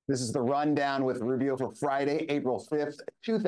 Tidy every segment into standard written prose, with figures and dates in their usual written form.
This is the rundown with Rubio for Friday, April 5th,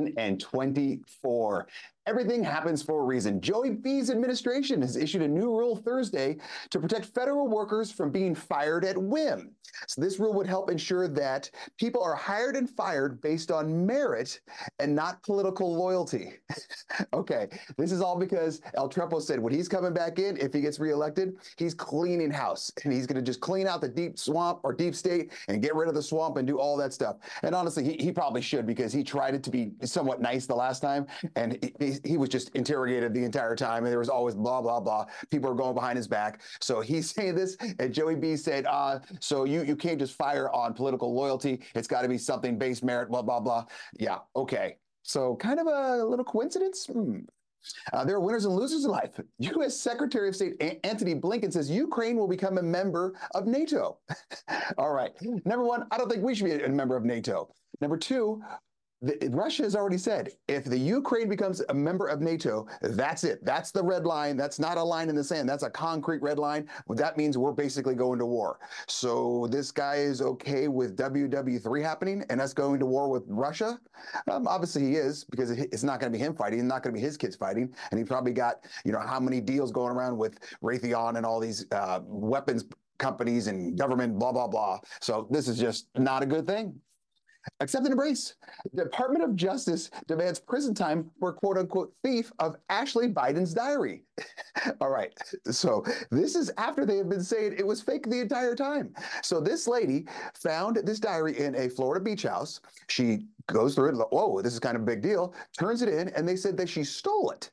2024. Everything happens for a reason. Joey B's administration has issued a new rule Thursday to protect federal workers from being fired at whim. So this rule would help ensure that people are hired and fired based on merit and not political loyalty. Okay, this is all because El Trepo said when he's coming back in, if he gets reelected, he's cleaning house and he's going to just clean out the deep swamp or deep state and get rid of the swamp and do all that stuff. And honestly, he probably should, because he tried it to be somewhat nice the last time, and he was just interrogated the entire time, and there was always blah, blah, blah. People are going behind his back. So he's saying this, and Joey B said, so you can't just fire on political loyalty. It's got to be something based merit, blah, blah, blah. Yeah, okay. So kind of a little coincidence? There are winners and losers in life. U.S. Secretary of State Antony Blinken says Ukraine will become a member of NATO. All right. Number one, I don't think we should be a member of NATO. Number two, Russia has already said if the Ukraine becomes a member of NATO, that's it. That's the red line. That's not a line in the sand. That's a concrete red line. Well, that means we're basically going to war. So this guy is okay with WW3 happening and us going to war with Russia? Obviously he is, because it's not going to be him fighting. It's not going to be his kids fighting. And he probably got, how many deals going around with Raytheon and all these weapons companies and government, blah, blah, blah. So this is just not a good thing. Accept and embrace. Department of Justice demands prison time for quote unquote thief of Ashley Biden's diary. All right. So this is after they have been saying it was fake the entire time. So this lady found this diary in a Florida beach house. She goes through it. Whoa, this is kind of a big deal. Turns it in, and they said that she stole it.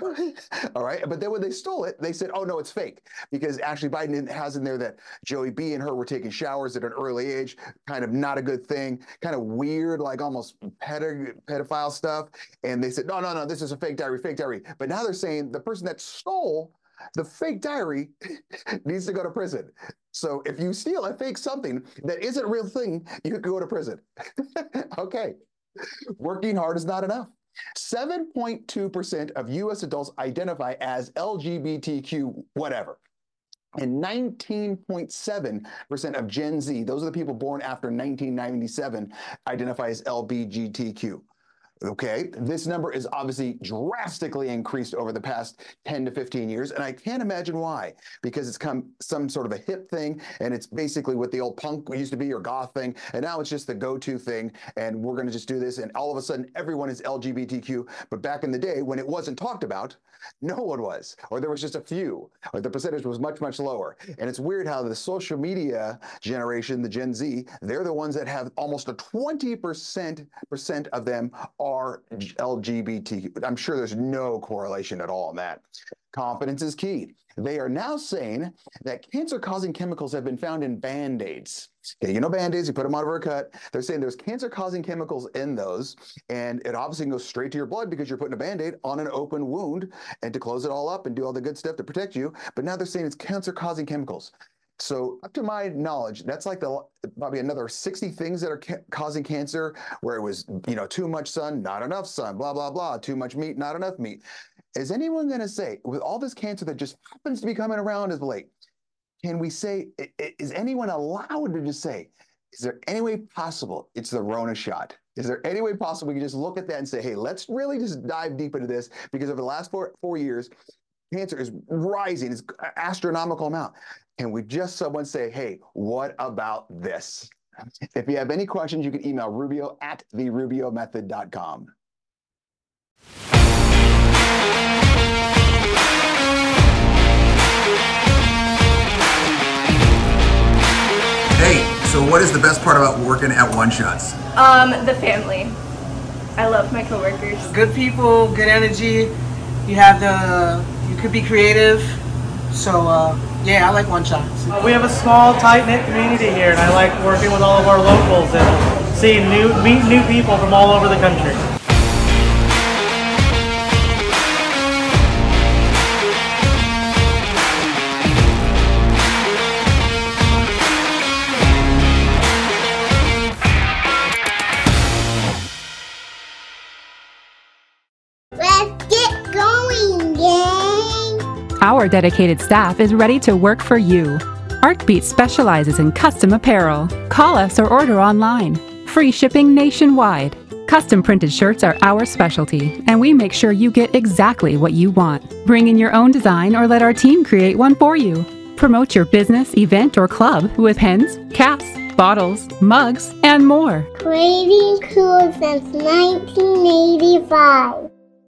All right. But then when they stole it, they said, oh, no, it's fake, because Ashley Biden has in there that Joey B and her were taking showers at an early age. Kind of not a good thing. Kind of weird, like almost pedophile stuff. And they said, no, this is a fake diary, fake diary. But now they're saying the person that stole the fake diary needs to go to prison. So if you steal a fake something that isn't a real thing, you could go to prison. Okay. Working hard is not enough. 7.2% of U.S. adults identify as LGBTQ whatever. And 19.7% of Gen Z, those are the people born after 1997, identify as LGBTQ. Okay, this number is obviously drastically increased over the past 10 to 15 years, and I can't imagine why, because it's come some sort of a hip thing, and it's basically what the old punk used to be, or goth thing, and now it's just the go-to thing, and we're going to just do this, and all of a sudden everyone is LGBTQ. But back in the day when it wasn't talked about, no one was, or there was just a few, or the percentage was much, much lower. And it's weird how the social media generation, the Gen Z, they're the ones that have almost a 20% of them are LGBT. I'm sure there's no correlation at all in that. Confidence is key. They are now saying that cancer-causing chemicals have been found in Band-Aids. Okay, Band-Aids, you put them over a cut. They're saying there's cancer-causing chemicals in those, and it obviously goes straight to your blood because you're putting a Band-Aid on an open wound and to close it all up and do all the good stuff to protect you. But now they're saying it's cancer-causing chemicals. So up to my knowledge, that's like probably another 60 things that are causing cancer, where it was, too much sun, not enough sun, blah, blah, blah, too much meat, not enough meat. Is anyone going to say, with all this cancer that just happens to be coming around as late, can we say, is anyone allowed to just say, is there any way possible it's the Rona shot? Is there any way possible we can just look at that and say, hey, let's really just dive deep into this, because over the last four years, cancer is rising. It's an astronomical amount. Can we just someone say, hey, what about this? If you have any questions, you can email rubio@therubiomethod.com. Hey, so what is the best part about working at One Shots? The family. I love my coworkers. Good people, good energy. You could be creative. So, yeah, I like One Shots. We have a small, tight-knit community here, and I like working with all of our locals and meet new people from all over the country. Let's get going, gang! Our dedicated staff is ready to work for you. Artbeat specializes in custom apparel. Call us or order online. Free shipping nationwide. Custom printed shirts are our specialty, and we make sure you get exactly what you want. Bring in your own design or let our team create one for you. Promote your business, event, or club with pens, caps, bottles, mugs, and more. Creating cool since 1985.